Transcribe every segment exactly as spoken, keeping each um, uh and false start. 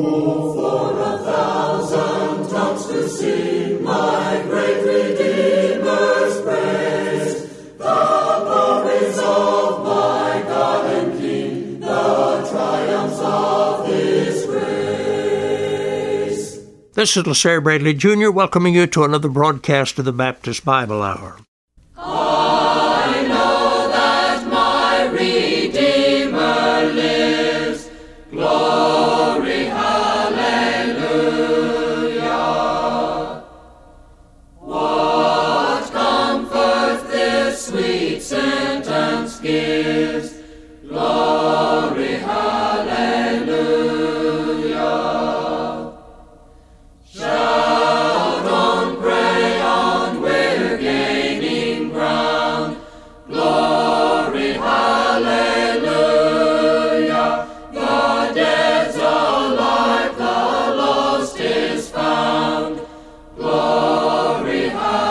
This is LaSalle Bradley Junior welcoming you to another broadcast of the Baptist Bible Hour. I know that my Redeemer lives. Glory, hallelujah. What comfort this sweet sentence gives. Glory, hallelujah. Shout on, pray on, we're gaining ground. Glory, hallelujah. The dead's alive, the lost is found. Glory,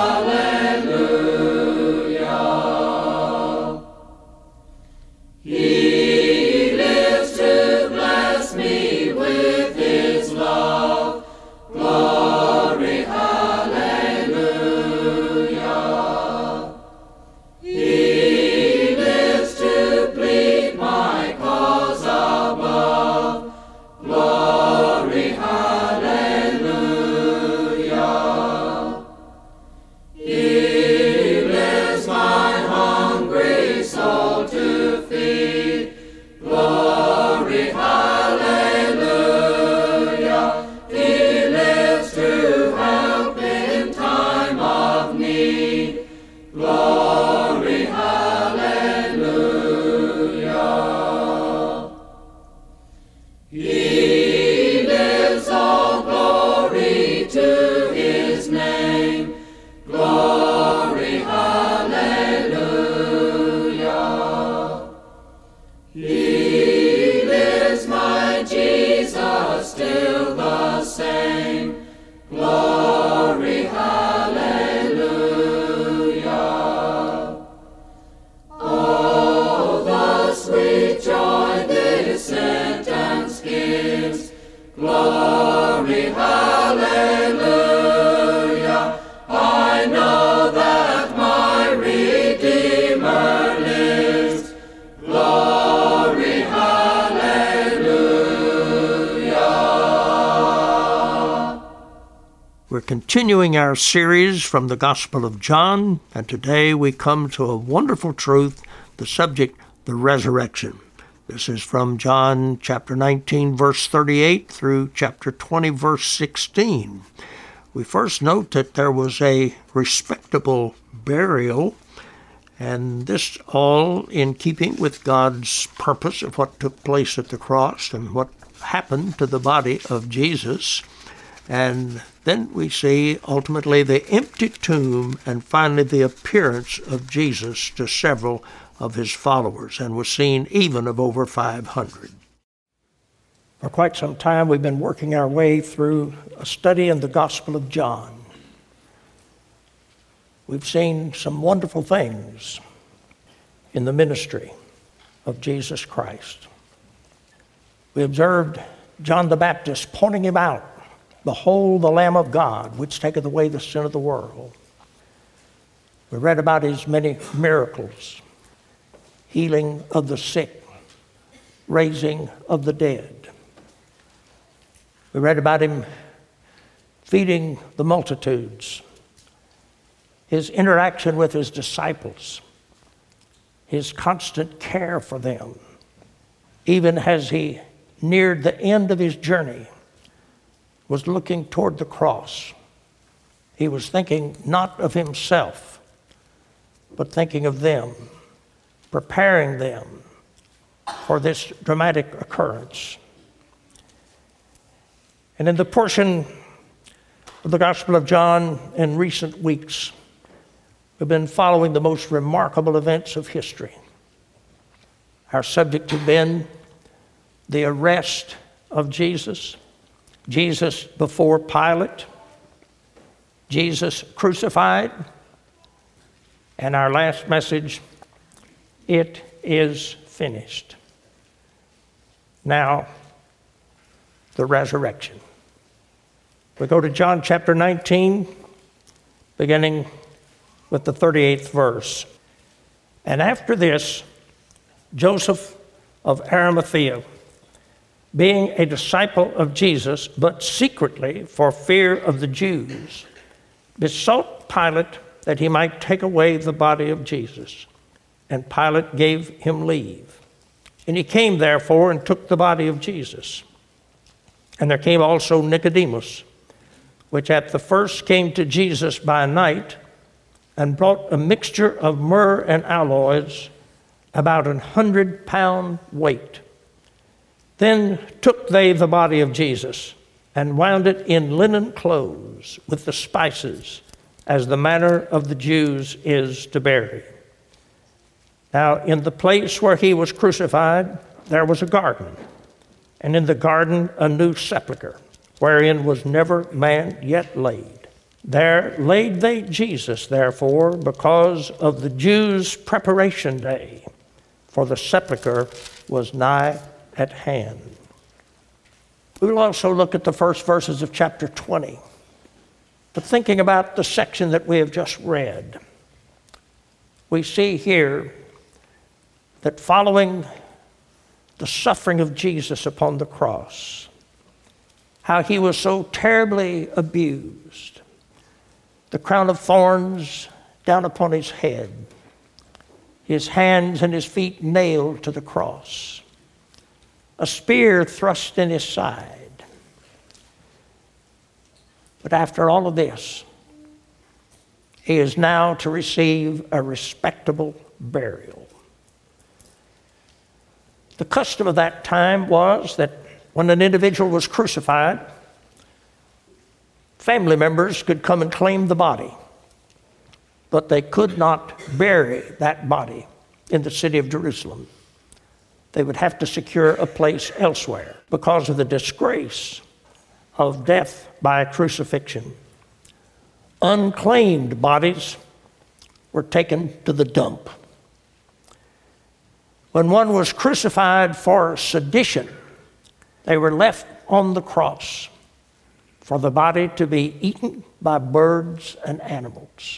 hallelujah. He lives to bless me with his love. Glory, hallelujah. He lives to plead my cause above. Glory, hallelujah. He lives my hungry soul to feed. Glory, hallelujah. He lives to help in time of need. Glory, hallelujah. He lives, all glory to his name. Glory, hallelujah. He lives, my Jesus, still the same. Glory, hallelujah. Oh, the sweet joy this sentence gives. Glory, hallelujah. I know that my Redeemer lives. Glory, hallelujah. We're continuing our series from the Gospel of John, and today we come to a wonderful truth, the subject, the resurrection. This is from John chapter nineteen, verse thirty-eight through chapter twenty, verse sixteen. We first note that there was a respectable burial, and this all in keeping with God's purpose of what took place at the cross and what happened to the body of Jesus. And then we see ultimately the empty tomb and finally the appearance of Jesus to several of his followers, and was seen even of over five hundred. For quite some time we've been working our way through a study in the Gospel of John. We've seen some wonderful things in the ministry of Jesus Christ. We observed John the Baptist pointing him out. Behold, the Lamb of God, which taketh away the sin of the world. We read about his many miracles, healing of the sick, raising of the dead. We read about him feeding the multitudes, his interaction with his disciples, his constant care for them, even as he neared the end of his journey, was looking toward the cross. He was thinking not of himself, but thinking of them, preparing them for this dramatic occurrence. And in the portion of the Gospel of John in recent weeks, we've been following the most remarkable events of history. Our subject has been the arrest of Jesus, Jesus before Pilate, Jesus crucified, and our last message, it is finished. Now, the resurrection. We go to John chapter nineteen, beginning with the thirty-eighth verse. And after this, Joseph of Arimathea, being a disciple of Jesus, but secretly for fear of the Jews, besought Pilate that he might take away the body of Jesus. And Pilate gave him leave. And he came, therefore, and took the body of Jesus. And there came also Nicodemus, which at the first came to Jesus by night, and brought a mixture of myrrh and aloes, about an hundred pound weight. Then took they the body of Jesus, and wound it in linen clothes with the spices, as the manner of the Jews is to bury. Now in the place where he was crucified, there was a garden, and in the garden a new sepulchre, wherein was never man yet laid. There laid they Jesus, therefore, because of the Jews' preparation day, for the sepulchre was nigh at hand. We will also look at the first verses of chapter twenty. But thinking about the section that we have just read, we see here that following the suffering of Jesus upon the cross, how he was so terribly abused, the crown of thorns down upon his head, his hands and his feet nailed to the cross, a spear thrust in his side. But after all of this, he is now to receive a respectable burial. The custom of that time was that when an individual was crucified, family members could come and claim the body, but they could not bury that body in the city of Jerusalem. They would have to secure a place elsewhere because of the disgrace of death by crucifixion. Unclaimed bodies were taken to the dump. When one was crucified for sedition, they were left on the cross for the body to be eaten by birds and animals.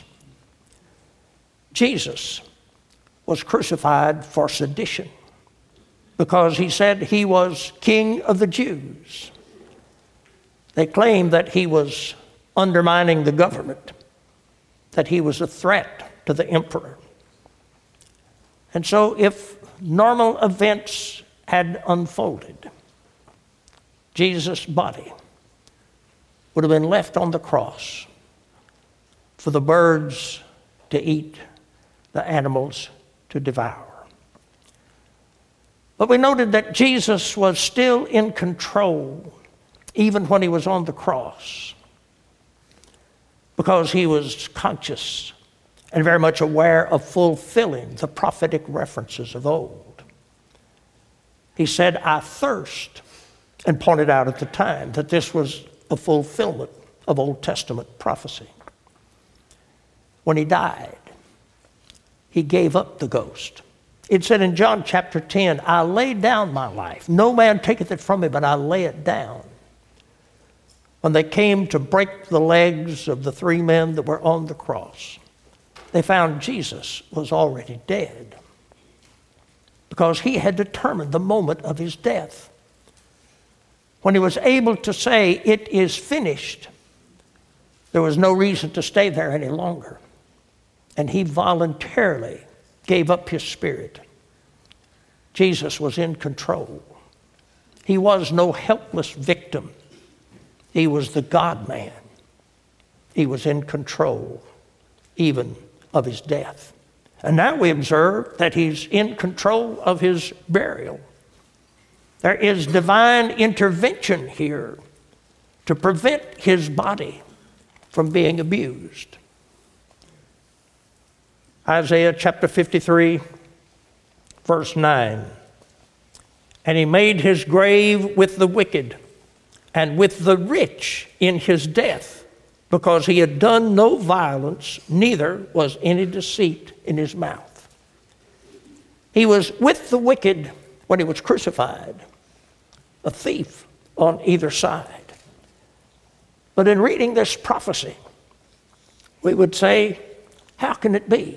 Jesus was crucified for sedition because he said he was King of the Jews. They claimed that he was undermining the government, that he was a threat to the emperor. And so if normal events had unfolded, Jesus' body would have been left on the cross for the birds to eat, the animals to devour. But we noted that Jesus was still in control even when he was on the cross, because he was conscious and very much aware of fulfilling the prophetic references of old. He said, "I thirst," and pointed out at the time that this was a fulfillment of Old Testament prophecy. When he died, he gave up the ghost. It said in John chapter ten, "I lay down my life. No man taketh it from me, but I lay it down." When they came to break the legs of the three men that were on the cross, they found Jesus was already dead, because he had determined the moment of his death. When he was able to say, "It is finished," there was no reason to stay there any longer. And he voluntarily gave up his spirit. Jesus was in control. He was no helpless victim. He was the God-man. He was in control even of his death. And now we observe that he's in control of his burial. There is divine intervention here to prevent his body from being abused. Isaiah chapter fifty-three, verse nine. "And he made his grave with the wicked and with the rich in his death, because he had done no violence, neither was any deceit in his mouth." He was with the wicked when he was crucified, a thief on either side. But in reading this prophecy, we would say, how can it be?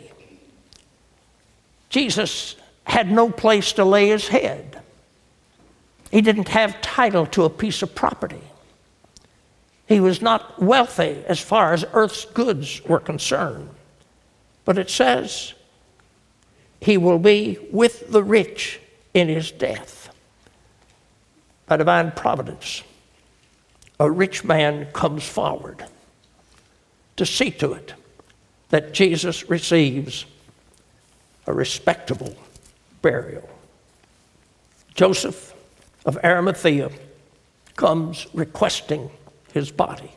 Jesus had no place to lay his head. He didn't have title to a piece of property. He was not wealthy as far as earth's goods were concerned. But it says he will be with the rich in his death. By divine providence, a rich man comes forward to see to it that Jesus receives a respectable burial. Joseph of Arimathea comes requesting his body.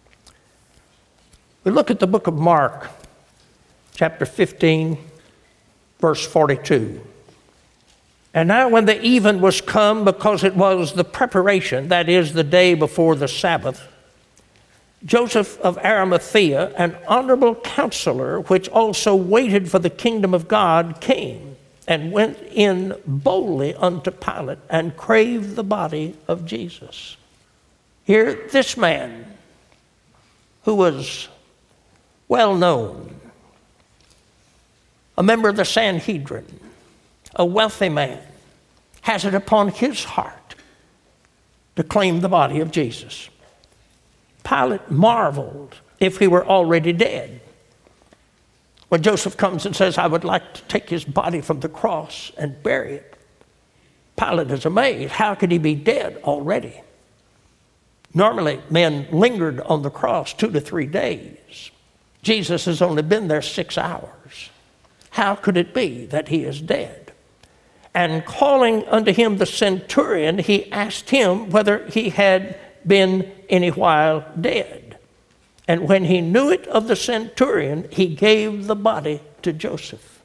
We look at the book of Mark, chapter fifteen, verse forty-two. And now when the even was come, because it was the preparation, that is, the day before the Sabbath, Joseph of Arimathea, an honorable counselor, which also waited for the kingdom of God, came and went in boldly unto Pilate and craved the body of Jesus. Here, this man, who was well known, a member of the Sanhedrin, a wealthy man, has it upon his heart to claim the body of Jesus. Pilate marveled if he were already dead. When Joseph comes and says, I would like to take his body from the cross and bury it, Pilate is amazed. How could he be dead already? Normally, men lingered on the cross two to three days. Jesus has only been there six hours. How could it be that he is dead? And calling unto him the centurion, he asked him whether he had been any while dead. And when he knew it of the centurion, he gave the body to Joseph.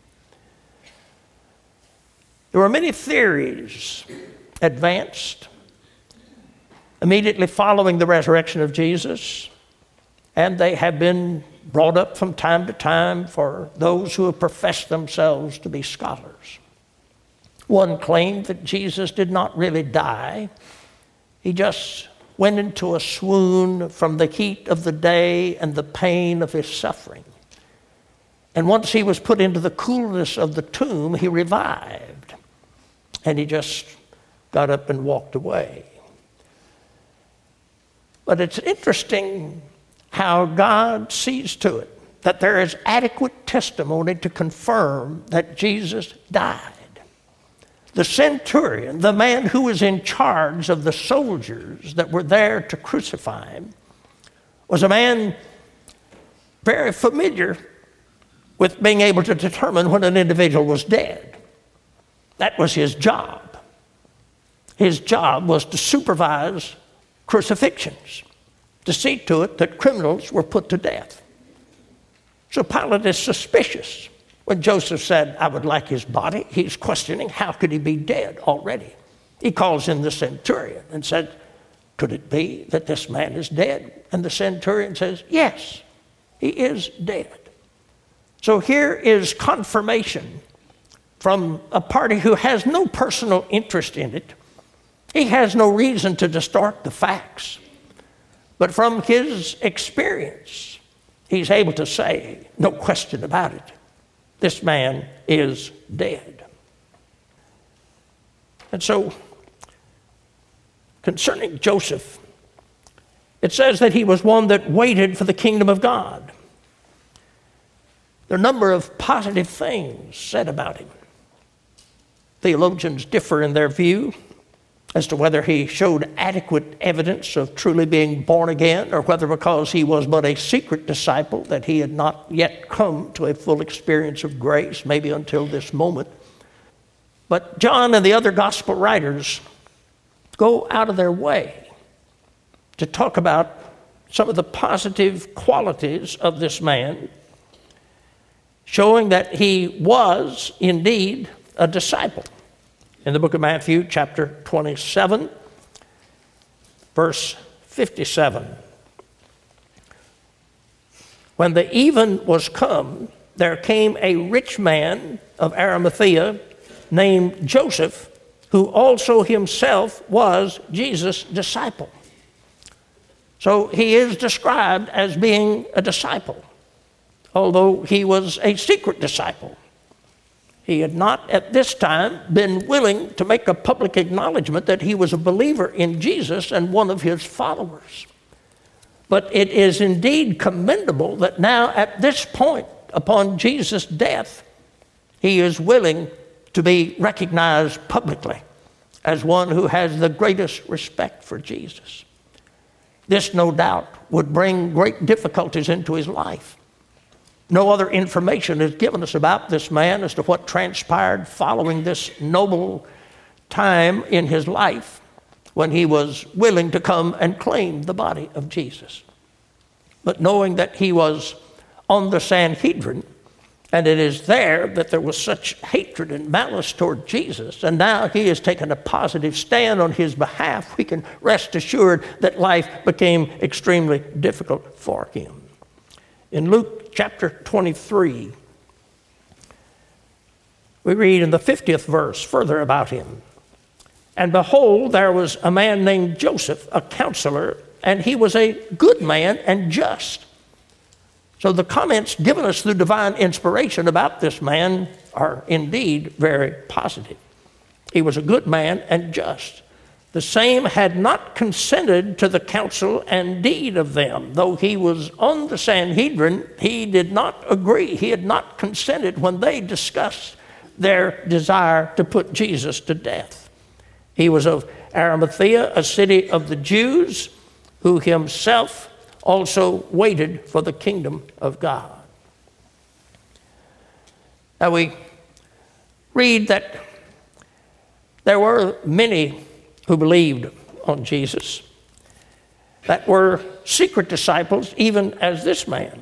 There were many theories advanced immediately following the resurrection of Jesus, and they have been brought up from time to time for those who have professed themselves to be scholars. One claimed that Jesus did not really die. He just went into a swoon from the heat of the day and the pain of his suffering. And once he was put into the coolness of the tomb, he revived. And he just got up and walked away. But it's interesting how God sees to it that there is adequate testimony to confirm that Jesus died. The centurion, the man who was in charge of the soldiers that were there to crucify him, was a man very familiar with being able to determine when an individual was dead. That was his job. His job was to supervise crucifixions, to see to it that criminals were put to death. So Pilate is suspicious. When Joseph said, I would like his body, he's questioning, how could he be dead already? He calls in the centurion and said, could it be that this man is dead? And the centurion says, yes, he is dead. So here is confirmation from a party who has no personal interest in it. He has no reason to distort the facts. But from his experience, he's able to say, no question about it, this man is dead. And so, concerning Joseph, it says that he was one that waited for the kingdom of God. There are a number of positive things said about him. Theologians differ in their view as to whether he showed adequate evidence of truly being born again, or whether because he was but a secret disciple that he had not yet come to a full experience of grace, maybe until this moment. But John and the other gospel writers go out of their way to talk about some of the positive qualities of this man, showing that he was indeed a disciple. In the book of Matthew, chapter twenty-seven, verse fifty-seven. When the even was come, there came a rich man of Arimathea named Joseph, who also himself was Jesus' disciple. So he is described as being a disciple, although he was a secret disciple. He had not at this time been willing to make a public acknowledgement that he was a believer in Jesus and one of his followers. But it is indeed commendable that now at this point, upon Jesus' death, he is willing to be recognized publicly as one who has the greatest respect for Jesus. This, no doubt, would bring great difficulties into his life. No other information is given us about this man as to what transpired following this noble time in his life when he was willing to come and claim the body of Jesus. But knowing that he was on the Sanhedrin, and it is there that there was such hatred and malice toward Jesus, and now he has taken a positive stand on his behalf, we can rest assured that life became extremely difficult for him. In Luke chapter twenty-three, we read in the fiftieth verse further about him. And behold, there was a man named Joseph, a counselor, and he was a good man and just. So the comments given us through divine inspiration about this man are indeed very positive. He was a good man and just. The same had not consented to the counsel and deed of them. Though he was on the Sanhedrin, he did not agree. He had not consented when they discussed their desire to put Jesus to death. He was of Arimathea, a city of the Jews, who himself also waited for the kingdom of God. Now we read that there were many who believed on Jesus that were secret disciples, even as this man.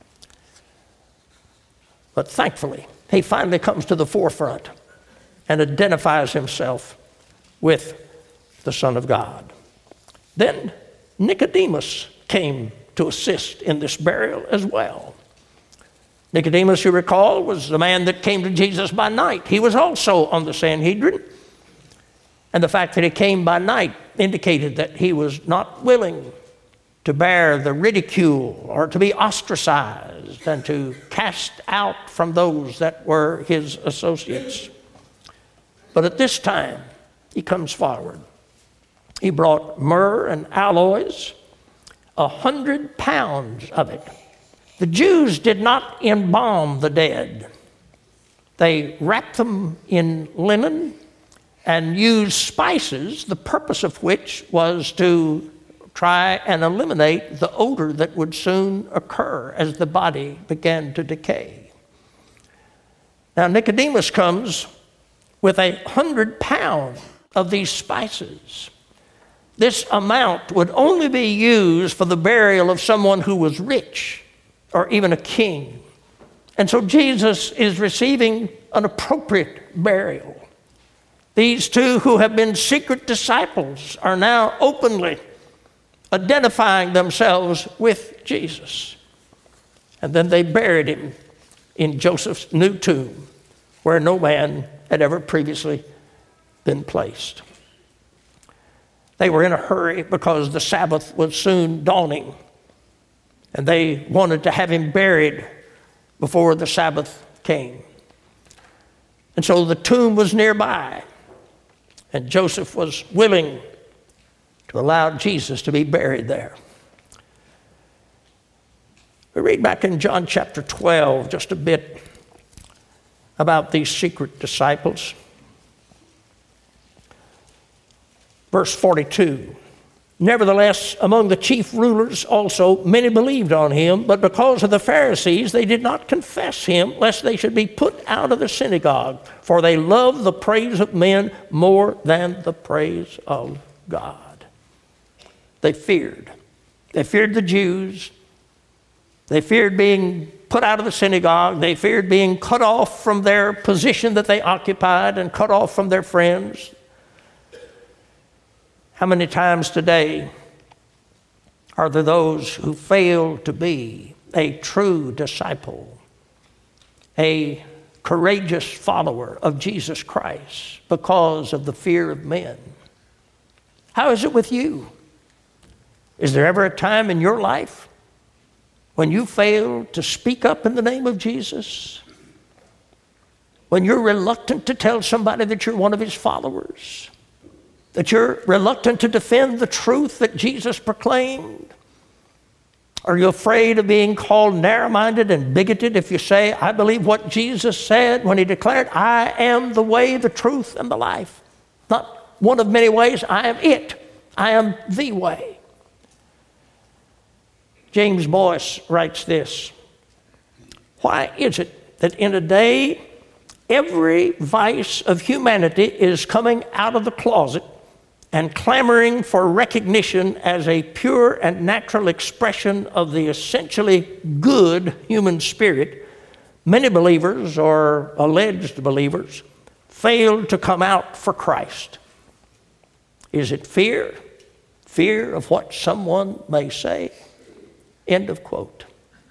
But thankfully, he finally comes to the forefront and identifies himself with the Son of God. Then Nicodemus came to assist in this burial as well. Nicodemus, you recall, was the man that came to Jesus by night. He was also on the Sanhedrin. And the fact that he came by night indicated that he was not willing to bear the ridicule or to be ostracized and to cast out from those that were his associates. But at this time, he comes forward. He brought myrrh and aloes, a hundred pounds of it. The Jews did not embalm the dead. They wrapped them in linen and used spices, the purpose of which was to try and eliminate the odor that would soon occur as the body began to decay. Now Nicodemus comes with a hundred pounds of these spices. This amount would only be used for the burial of someone who was rich or even a king. And so Jesus is receiving an appropriate burial. These two who have been secret disciples are now openly identifying themselves with Jesus. And then they buried him in Joseph's new tomb, where no man had ever previously been placed. They were in a hurry because the Sabbath was soon dawning, and they wanted to have him buried before the Sabbath came. And so the tomb was nearby, and Joseph was willing to allow Jesus to be buried there. We read back in John chapter twelve just a bit about these secret disciples. Verse forty-two, nevertheless, among the chief rulers also many believed on him, but because of the Pharisees they did not confess him, lest they should be put out of the synagogue, for they loved the praise of men more than the praise of God. They feared. They feared the Jews. They feared being put out of the synagogue. They feared being cut off from their position that they occupied and cut off from their friends. How many times today are there those who fail to be a true disciple, a courageous follower of Jesus Christ because of the fear of men. How is it with you? Is there ever a time in your life when you fail to speak up in the name of Jesus? When you're reluctant to tell somebody that you're one of his followers? That you're reluctant to defend the truth that Jesus proclaimed? Are you afraid of being called narrow-minded and bigoted if you say, I believe what Jesus said when he declared, I am the way, the truth, and the life? Not one of many ways, I am it. I am the way. James Boyce writes this: why is it that in a day every vice of humanity is coming out of the closet and clamoring for recognition as a pure and natural expression of the essentially good human spirit, many believers or alleged believers fail to come out for Christ? Is it fear? Fear of what someone may say? End of quote.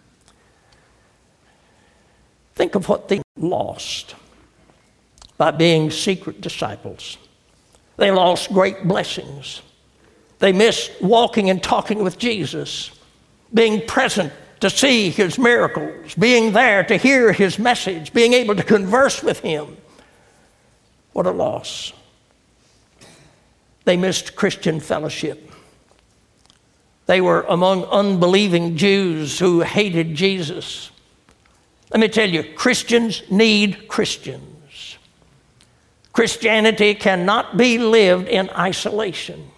Think of what they lost by being secret disciples. They lost great blessings. They missed walking and talking with Jesus, being present to see his miracles, being there to hear his message, being able to converse with him. What a loss. They missed Christian fellowship. They were among unbelieving Jews who hated Jesus. Let me tell you, Christians need Christians. Christianity cannot be lived in isolation.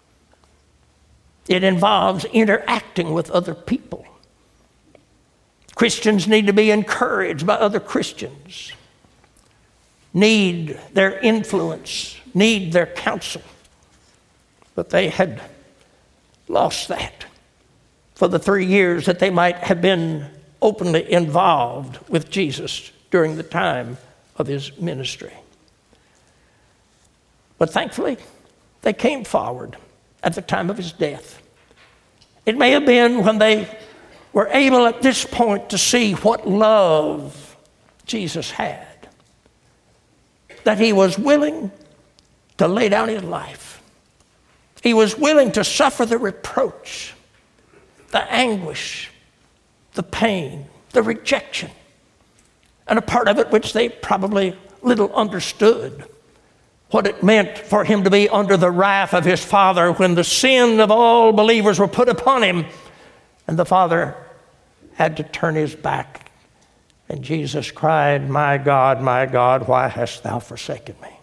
It involves interacting with other people. Christians need to be encouraged by other Christians, need their influence, need their counsel. But they had lost that for the three years that they might have been openly involved with Jesus during the time of his ministry. But thankfully, they came forward at the time of his death. It may have been when they were able at this point to see what love Jesus had, that he was willing to lay down his life. He was willing to suffer the reproach, the anguish, the pain, the rejection, and a part of it which they probably little understood, what it meant for him to be under the wrath of his Father when the sin of all believers were put upon him, and the Father had to turn his back. And Jesus cried, my God, my God, why hast thou forsaken me?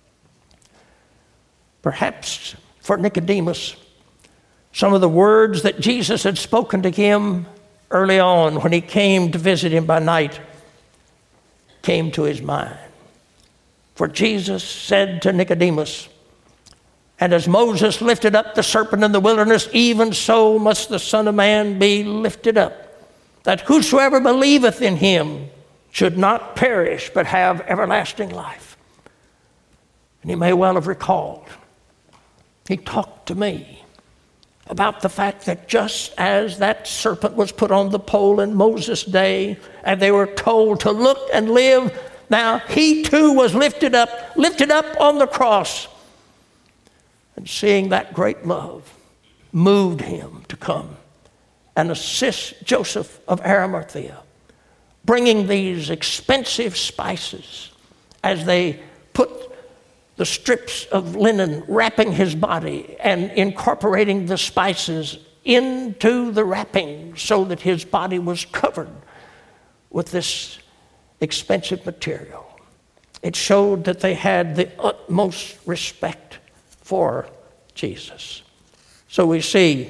Perhaps for Nicodemus, some of the words that Jesus had spoken to him early on when he came to visit him by night came to his mind. For Jesus said to Nicodemus, and as Moses lifted up the serpent in the wilderness, even so must the Son of Man be lifted up, that whosoever believeth in him should not perish but have everlasting life. And he may well have recalled, he talked to me about the fact that just as that serpent was put on the pole in Moses' day, and they were told to look and live, now he too was lifted up, lifted up on the cross. And seeing that great love moved him to come and assist Joseph of Arimathea, bringing these expensive spices as they put the strips of linen wrapping his body and incorporating the spices into the wrapping so that his body was covered with this expensive material. It showed that they had the utmost respect for Jesus. So we see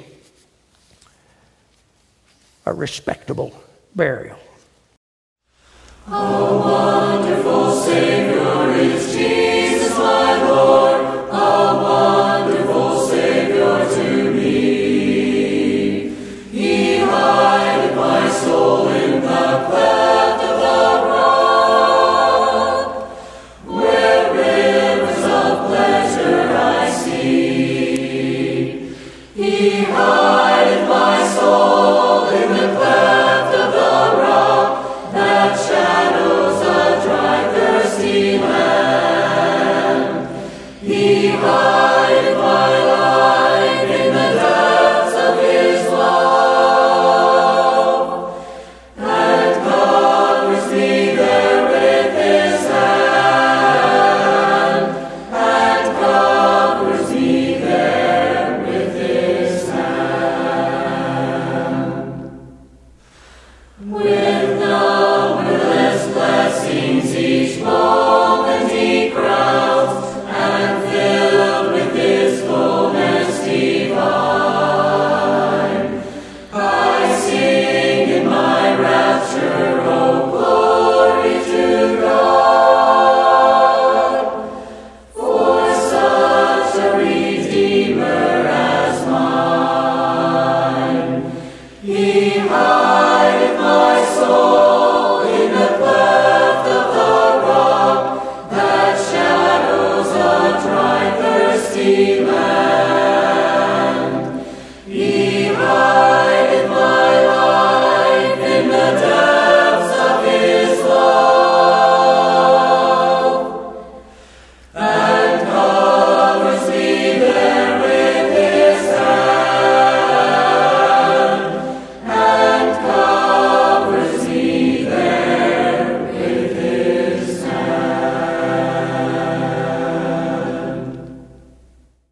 a respectable burial. How wonderful Savior is Jesus, my Lord, how wonderful Savior to me. He hideth my soul in the cleft of the rock, where rivers of pleasure I see. He hideth my soul in the cleft of the rock, that shadows a dry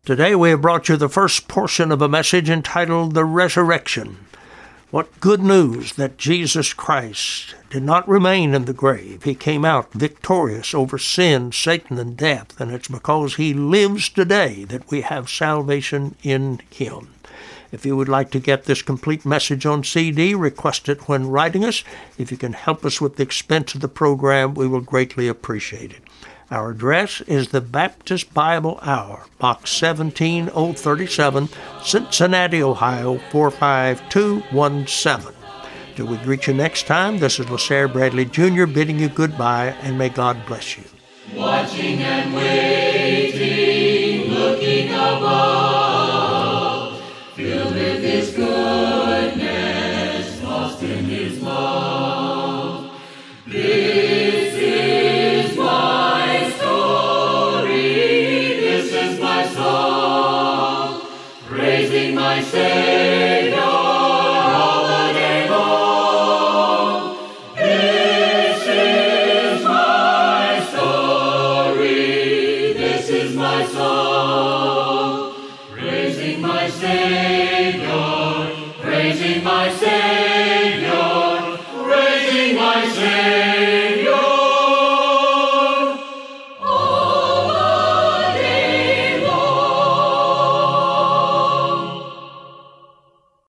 Today we have brought you the first portion of a message entitled The Resurrection. What good news that Jesus Christ did not remain in the grave. He came out victorious over sin, Satan, and death, and it's because he lives today that we have salvation in him. If you would like to get this complete message on C D, request it when writing us. If you can help us with the expense of the program, we will greatly appreciate it. Our address is the Baptist Bible Hour, Box seventeen oh thirty-seven, Cincinnati, Ohio, four five two one seven. Till we greet you next time, this is LaSalle Bradley Junior bidding you goodbye, and may God bless you. Watching and waiting, looking above, filled with His goodness, lost in His love. This is my story, this is my song, praising my Savior all the day long. This is my story, this is my song, praising my Savior, praising my Savior.